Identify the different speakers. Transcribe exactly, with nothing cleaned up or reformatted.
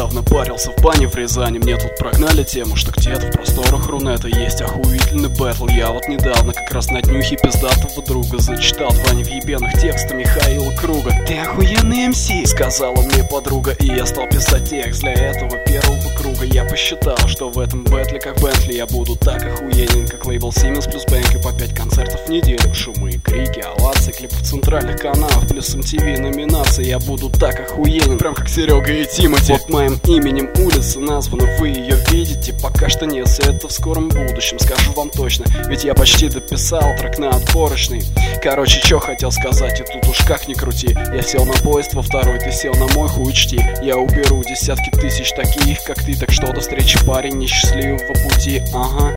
Speaker 1: недавно парился в бане в Рязани. Мне тут прогнали тему, что где-то в просторах Рунета есть охуительный бэтл. Я вот недавно как раз на днюхе пиздатого друга зачитал два невъебенных текста Михаила Круга. «Ты охуенный эм си», сказала мне подруга, и я стал писать текст для этого первого круга. Я посчитал, что в этом бэтле как Бентли я буду так охуенен, как лейбл Siemens плюс Бэнк, и по пять концертов в неделю. Шумы и крики, овации, клипы в центральных каналах, плюс эм ти ви номинации. Я буду так охуенен, прям как Серега и Тимати. Вот моим именем улица названа, вы ее видите? Пока что нет, все это в скором будущем, скажу вам точно, ведь я почти дописал трек на отборочный. Короче, что хотел сказать, и тут уж как ни крути. Я сел на поезд во второй, ты сел на мой, хуй чти. Я уберу десятки тысяч таких, как ты, так что до встречи, парень, несчастливого пути. Ага.